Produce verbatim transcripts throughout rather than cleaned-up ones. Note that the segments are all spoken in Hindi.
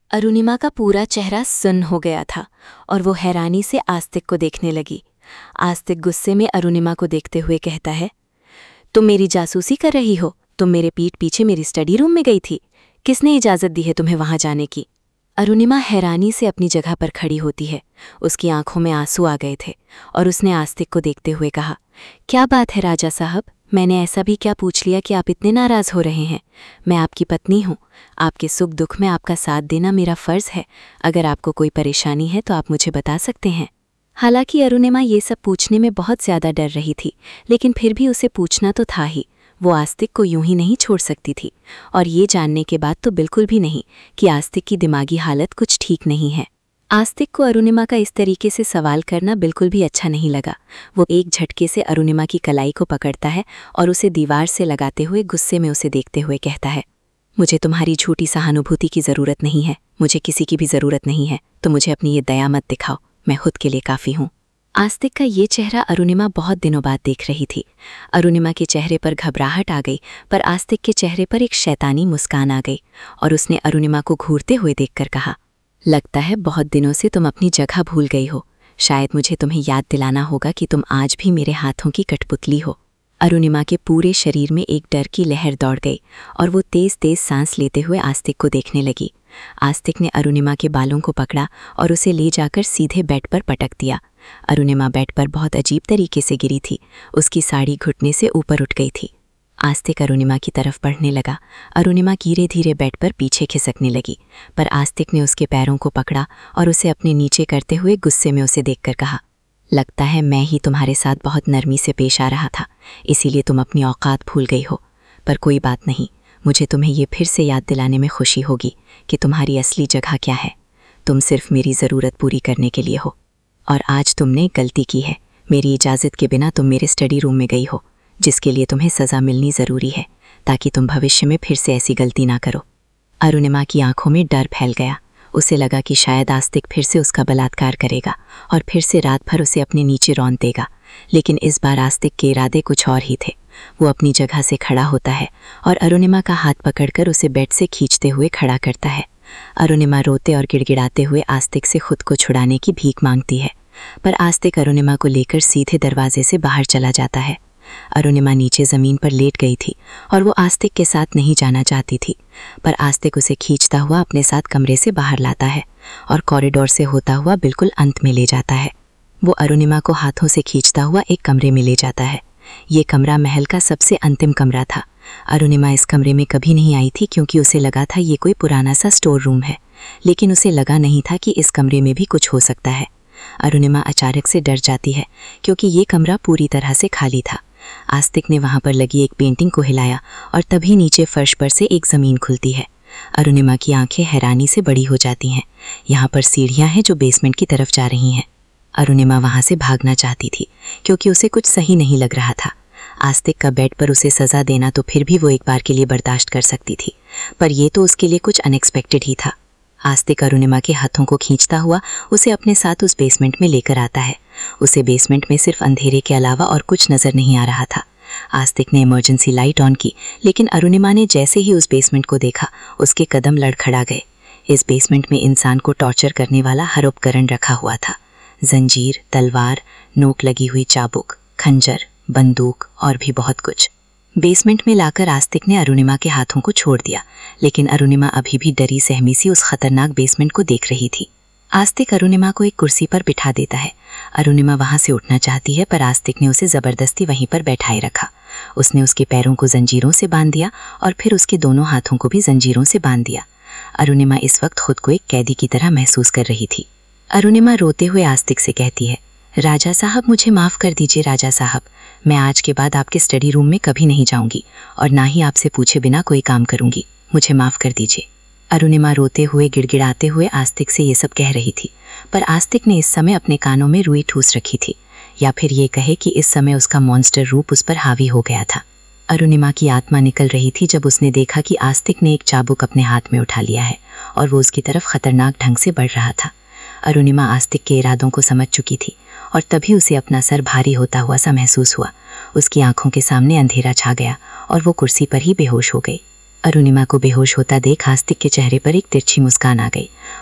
अरुणिमा का पूरा चेहरा सुन्न हो गया था और वो हैरानी से आस्तिक को देखने लगी। आस्तिक गुस्से में अरुणिमा को देखते हुए कहता है, तुम मेरी जासूसी कर रही हो? तुम मेरे पीठ पीछे मेरी स्टडी रूम में गई थी। किसने इजाज़त दी है तुम्हें वहां जाने की? अरुणिमा हैरानी से अपनी जगह पर खड़ी होती है। उसकी आंखों में आंसू आ गए थे और उसने आस्तिक को देखते हुए कहा, क्या बात है राजा साहब, मैंने ऐसा भी क्या पूछ लिया कि आप इतने नाराज़ हो रहे हैं? मैं आपकी पत्नी हूँ। आपके सुख दुख में आपका साथ देना मेरा फ़र्ज़ है। अगर आपको कोई परेशानी है तो आप मुझे बता सकते हैं। हालांकि अरुणिमा ये सब पूछने में बहुत ज़्यादा डर रही थी, लेकिन फिर भी उसे पूछना तो था ही। वो आस्तिक को यूं ही नहीं छोड़ सकती थी, और ये जानने के बाद तो बिल्कुल भी नहीं कि आस्तिक की दिमागी हालत कुछ ठीक नहीं है। आस्तिक को अरुणिमा का इस तरीके से सवाल करना बिल्कुल भी अच्छा नहीं लगा। वो एक झटके से अरुणिमा की कलाई को पकड़ता है और उसे दीवार से लगाते हुए गुस्से में उसे देखते हुए कहता है, मुझे तुम्हारी झूठी सहानुभूति की ज़रूरत नहीं है। मुझे किसी की भी ज़रूरत नहीं है, तो मुझे अपनी ये दया मत दिखाओ। मैं खुद के लिए काफ़ी हूँ। आस्तिक का ये चेहरा अरुणिमा बहुत दिनों बाद देख रही थी। अरुणिमा के चेहरे पर घबराहट आ गई, पर आस्तिक के चेहरे पर एक शैतानी मुस्कान आ गई और उसने अरुणिमा को घूरते हुए देखकर कहा, लगता है बहुत दिनों से तुम अपनी जगह भूल गई हो। शायद मुझे तुम्हें याद दिलाना होगा कि तुम आज भी मेरे हाथों की कठपुतली हो। अरुणिमा के पूरे शरीर में एक डर की लहर दौड़ गई और वो तेज तेज सांस लेते हुए आस्तिक को देखने लगी। आस्तिक ने अरुणिमा के बालों को पकड़ा और उसे ले जाकर सीधे बेड पर पटक दिया। अरुणिमा बेड पर बहुत अजीब तरीके से गिरी थी। उसकी साड़ी घुटने से ऊपर उठ गई थी। आस्तिक अरुणिमा की तरफ बढ़ने लगा। अरुणिमा धीरे धीरे बेड पर पीछे खिसकने लगी, पर आस्तिक ने उसके पैरों को पकड़ा और उसे अपने नीचे करते हुए गुस्से में उसे देखकर कहा, लगता है मैं ही तुम्हारे साथ बहुत नरमी से पेश आ रहा था, इसीलिए तुम अपनी औकात भूल गई हो। पर कोई बात नहीं, मुझे तुम्हें ये फिर से याद दिलाने में खुशी होगी कि तुम्हारी असली जगह क्या है। तुम सिर्फ मेरी ज़रूरत पूरी करने के लिए हो, और आज तुमने गलती की है। मेरी इजाज़त के बिना तुम मेरे स्टडी रूम में गई हो, जिसके लिए तुम्हें सज़ा मिलनी ज़रूरी है, ताकि तुम भविष्य में फिर से ऐसी गलती ना करो। अरुणिमा की आंखों में डर फैल गया। उसे लगा कि शायद आस्तिक फिर से उसका बलात्कार करेगा और फिर से रात भर उसे अपने नीचे रौंद देगा, लेकिन इस बार आस्तिक के इरादे कुछ और ही थे। वो अपनी जगह से खड़ा होता है और अरुणिमा का हाथ पकड़कर उसे बेड से खींचते हुए खड़ा करता है। अरुणिमा रोते और गिड़गिड़ाते हुए आस्तिक से खुद को छुड़ाने की भीख मांगती है, पर आस्तिक अरुणिमा को लेकर सीधे दरवाजे से बाहर चला जाता है। अरुणिमा नीचे ज़मीन पर लेट गई थी और वो आस्तिक के साथ नहीं जाना चाहती थी, पर आस्तिक उसे खींचता हुआ अपने साथ कमरे से बाहर लाता है और कॉरिडोर से होता हुआ बिल्कुल अंत में ले जाता है। वो अरुणिमा को हाथों से खींचता हुआ एक कमरे में ले जाता है। ये कमरा महल का सबसे अंतिम कमरा था। अरुणिमा इस कमरे में कभी नहीं आई थी, क्योंकि उसे लगा था ये कोई पुराना सा स्टोर रूम है, लेकिन उसे लगा नहीं था कि इस कमरे में भी कुछ हो सकता है। अरुणिमा अचानक से डर जाती है, क्योंकि ये कमरा पूरी तरह से खाली था। आस्तिक ने वहां पर लगी एक पेंटिंग को हिलाया और तभी नीचे फर्श पर से एक ज़मीन खुलती है। अरुणिमा की आंखें हैरानी से बड़ी हो जाती हैं। यहाँ पर सीढ़ियाँ हैं जो बेसमेंट की तरफ जा रही हैं। अरुणिमा वहाँ से भागना चाहती थी, क्योंकि उसे कुछ सही नहीं लग रहा था। आस्तिक का बेड पर उसे सज़ा देना तो फिर भी वो एक बार के लिए बर्दाश्त कर सकती थी, पर यह तो उसके लिए कुछ अनएक्सपेक्टेड ही था। आस्तिक अरुणिमा के हाथों को खींचता हुआ उसे अपने साथ उस बेसमेंट में लेकर आता है। उसे बेसमेंट में सिर्फ अंधेरे के अलावा और कुछ नज़र नहीं आ रहा था। आस्तिक ने इमरजेंसी लाइट ऑन की, लेकिन अरुणिमा ने जैसे ही उस बेसमेंट को देखा, उसके कदम लड़खड़ा गए। इस बेसमेंट में इंसान को टॉर्चर करने वाला हर उपकरण रखा हुआ था। जंजीर, तलवार, नोक लगी हुई चाबुक, खंजर, बंदूक और भी बहुत कुछ। बेसमेंट में लाकर आस्तिक ने अरुणिमा के हाथों को छोड़ दिया, लेकिन अरुणिमा अभी भी डरी सहमी सी उस खतरनाक बेसमेंट को देख रही थी। आस्तिक अरुणिमा को एक कुर्सी पर बिठा देता है। अरुणिमा वहां से उठना चाहती है, पर आस्तिक ने उसे ज़बरदस्ती वहीं पर बैठाए रखा। उसने उसके पैरों को जंजीरों से बांध दिया और फिर उसके दोनों हाथों को भी जंजीरों से बांध दिया। अरुणिमा इस वक्त खुद को एक कैदी की तरह महसूस कर रही थी। अरुणिमा रोते हुए आस्तिक से कहती है, राजा साहब, मुझे माफ़ कर दीजिए राजा साहब। मैं आज के बाद आपके स्टडी रूम में कभी नहीं जाऊंगी और ना ही आपसे पूछे बिना कोई काम करूंगी। मुझे माफ़ कर दीजिए। अरुणिमा रोते हुए गिड़गिड़ाते हुए आस्तिक से ये सब कह रही थी, पर आस्तिक ने इस समय अपने कानों में रुई ठूस रखी थी, या फिर ये कहे कि इस समय उसका मॉन्स्टर रूप उस पर हावी हो गया था। अरुणिमा की आत्मा निकल रही थी जब उसने देखा कि आस्तिक ने एक चाबुक अपने हाथ में उठा लिया है और वो उसकी तरफ खतरनाक ढंग से बढ़ रहा था। अरुणिमा आस्तिक के इरादों को समझ चुकी थी और तभी उसे अपना सर भारी होता हुआ सा महसूस हुआ। उसकी आंखों के सामने अंधेरा छा गया और वो कुर्सी पर ही बेहोश हो गई। अरुणिमा को बेहोश होता देख आस्तिक के चेहरे पर एक तिरछी मुस्कान आ गई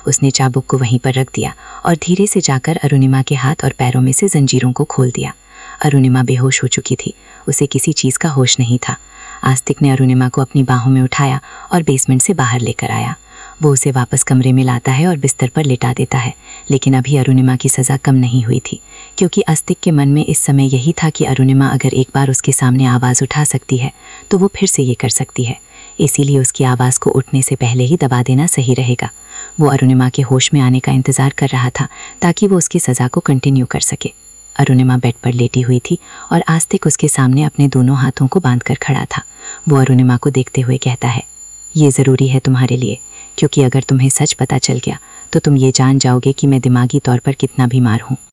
उसने चाबुक को वहीं पर रख दिया और धीरे से जाकर अरुणिमा के हाथ और पैरों में से जंजीरों को खोल दिया। अरुणिमा बेहोश हो चुकी थी, उसे किसी चीज़ का होश नहीं था। आस्तिक ने अरुणिमा को अपनी बाहों में उठाया और बेसमेंट से बाहर लेकर आया। वो उसे वापस कमरे में लाता है और बिस्तर पर लिटा देता है। लेकिन अभी अरुणिमा की सज़ा कम नहीं हुई थी, क्योंकि आस्तिक के मन में इस समय यही था कि अरुणिमा अगर एक बार उसके सामने आवाज़ उठा सकती है तो वो फिर से ये कर सकती है। इसीलिए उसकी आवाज़ को उठने से पहले ही दबा देना सही रहेगा। वो अरुणिमा के होश में आने का इंतज़ार कर रहा था ताकि वो उसकी सज़ा को कंटिन्यू कर सके। अरुणिमा बेड पर लेटी हुई थी और आस्तिक उसके सामने अपने दोनों हाथों को बांधकर खड़ा था। वो अरुणिमा को देखते हुए कहता है, ये ज़रूरी है तुम्हारे लिए, क्योंकि अगर तुम्हें सच पता चल गया तो तुम ये जान जाओगे कि मैं दिमागी तौर पर कितना बीमार हूँ।